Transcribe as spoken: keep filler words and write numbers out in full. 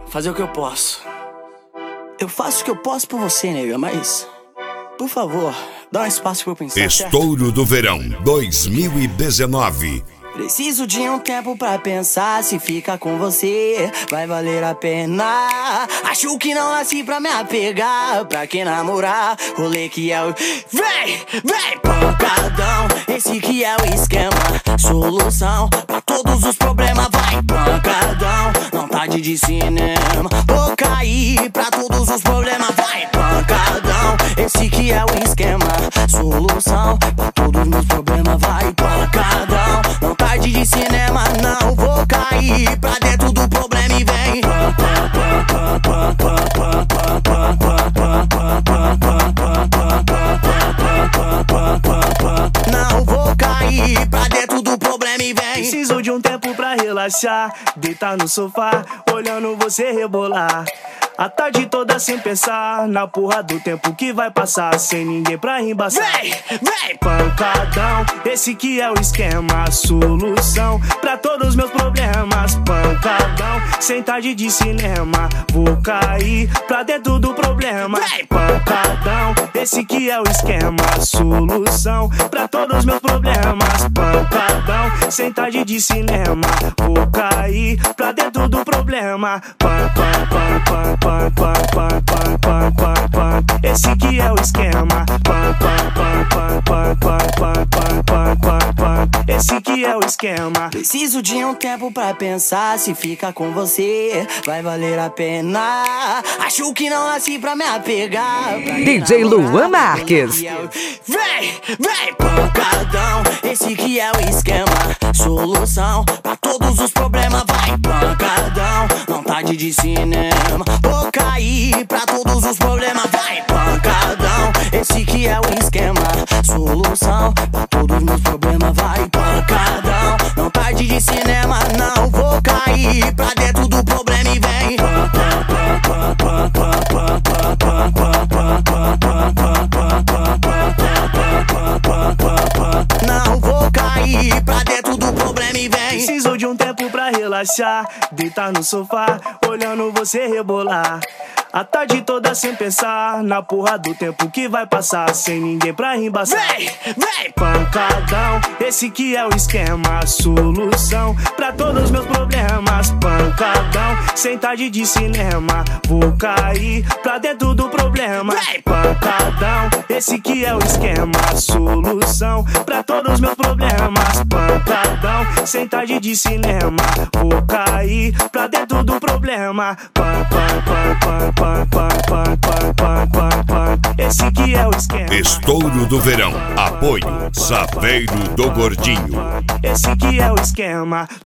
fazer o que eu posso. Eu faço o que eu posso por você, nega, mas... por favor, dá um espaço pra eu pensar. Estouro certo? do Verão dois mil e dezenove. Preciso de um tempo pra pensar, se ficar com você vai valer a pena. Acho que não nasci pra me apegar, pra quem namorar, rolê que é o... Vem, vem, pancadão, esse que é o esquema, solução pra todos os problemas. Vai, pancadão, vontade de cinema, vou cair pra todos os problemas. Vai, pancadão, esse que é o esquema, solução pra todos os meus problemas. Vai, pancadão, vontade de cinema, não vou cair pra dentro do problema e vem. Não vou cair pra dentro do problema e vem. Preciso de um tempo pra relaxar, deitar no sofá, olhando você rebolar. A tarde toda sem pensar na porra do tempo que vai passar, sem ninguém pra embaçar. Vem, vem, pancadão, esse que é o esquema, solução pra todos os meus problemas. Pancadão, sem tarde de cinema, vou cair pra dentro do problema. Vem, pancadão, esse que é o esquema, solução pra todos os meus problemas. Pancadão, sem tarde de cinema, vou cair pra dentro do problema. Pan, pan, pan, pan, pan. Pan, pan, pan, pan, pan, pan, pan. Esse que é o esquema. Pan, pan, pan, pan, pan, pan, pan, pan, pan, pan. Esse que é o esquema. Preciso de um tempo pra pensar, se ficar com você vai valer a pena. Acho que não nasci pra me apegar, pra D J Luan Marques. Vem, vem, pancadão, esse que é o esquema, solução pra todos os problemas. Vai, pancadão, vontade de cinema, vou cair pra todos os problemas. Vai, pancadão, esse que é o esquema, solução pra todos os meus problemas. Vai, pancadão, vontade de cinema, não vou cair pra dentro do problema e vem. Não vou cair pra dentro do problema e vem. Preciso de um tempo pra relaxar, deitar no sofá, olhando você rebolar. A tarde toda sem pensar na porra do tempo que vai passar, sem ninguém pra embaçar. Vem, vem, pancadão, esse que é o esquema, solução pra todos os meus problemas. Pancadão, sem tarde de cinema, vou cair pra dentro do problema. Vem, pancadão, esse que é o esquema, solução pra todos os meus problemas. Pancadão, sem tarde de cinema, vou cair pra dentro do problema. Pan, pan, pan, pan, pan, pan, pan, pan, pan, pan, pan. Esse que é o esquema. Estouro do Verão. Apoio Saveiro do Gordinho. Esse que é o esquema.